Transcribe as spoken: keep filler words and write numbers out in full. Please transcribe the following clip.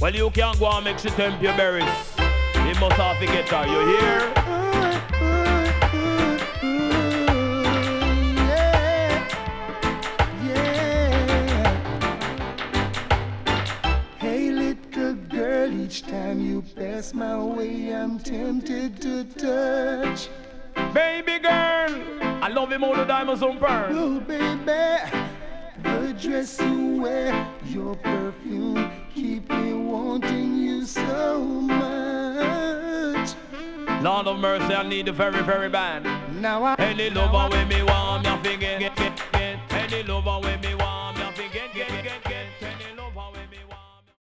Well, you can't go and make she tempt your berries. You must have to get her, you hear? Each time you pass my way, I'm tempted to touch. Baby girl, I love him all the diamonds on pearl. Oh, baby, the dress you wear, your perfume, keep me wanting you so much. Lord of mercy, I need the very, very bad. Now I any lover with me want me, I forget. Any lover with me want